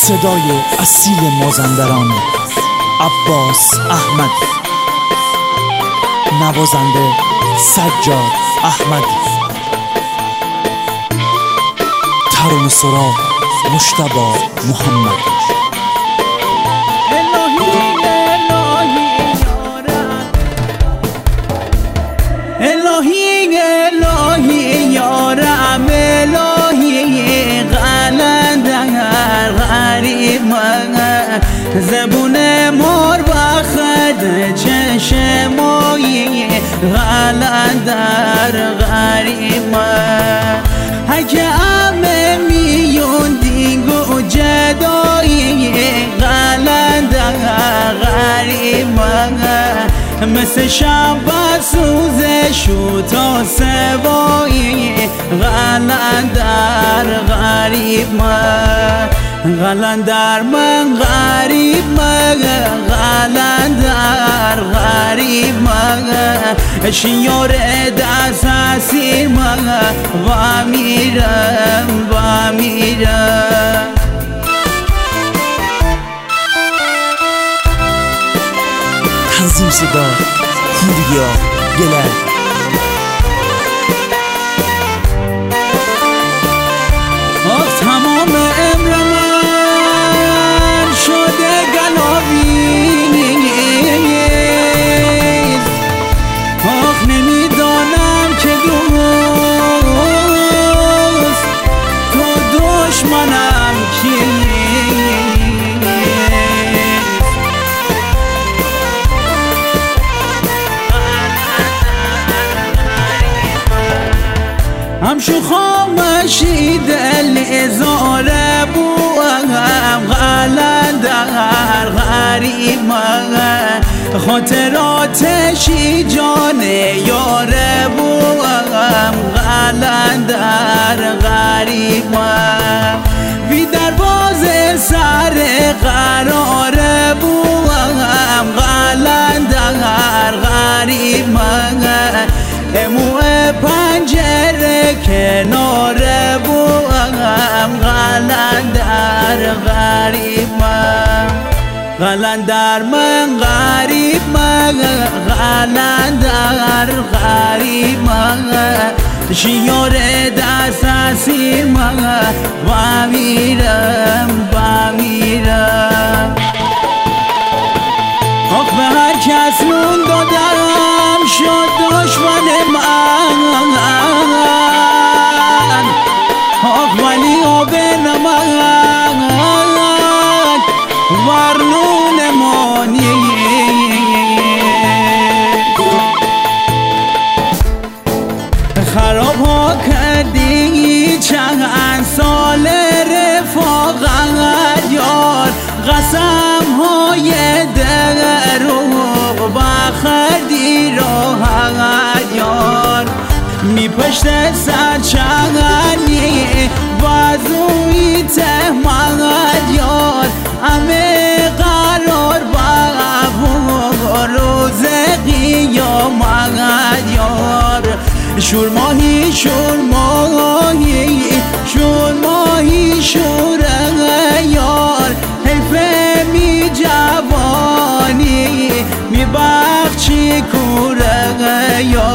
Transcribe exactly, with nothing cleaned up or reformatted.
صدای اصیل مازندران عباس احمد، نوازنده سجاد احمد، ترانه سرا مجتبی محمد. الهی الهی یارم، الهی قلندر غریب من، زبون مر بخد چشمایی قلندر غریب من. هک امه میون دیگو جدایی قلندر غریب من، مثل شب سوزش و تا سوایی قلندر غریب من، قلندر من غریب من، قلندر غریب من، شیار دست اسیر من و میرم و میرم. تنظیم صدا پوریا گلر. آخ تمام عمر من شده گلاویز، آخ نمیدانم که دوست تو دشمنم کیست. همشو خامشی دل ازاره بوهم قلندر غریب من، خاطراتشی جان یاره بوهم قلندر غریب من، بی درواز سر قراره بوهم قلندر غریب من، امو پنجره کناره بوهم قلندر غریب من، قلندر من غریب من، قلندر غریب من، شیار دست اسیر من و میرم و میرم. آخ به هر کس نون دادم شد دشمن من، آخ ولی آب نمک ورنون مانی. خراب ها کردی چند سال رفاقت یار، قسم های دل رو بخردی راحت یار، می پشت سر چغنی بازوی تهمت یار، همه قرار با روز قیامت یار، شور ماهی شور ماهی شور ماهی شوره یار، حیفه می جوانی می بخشی کوره یار.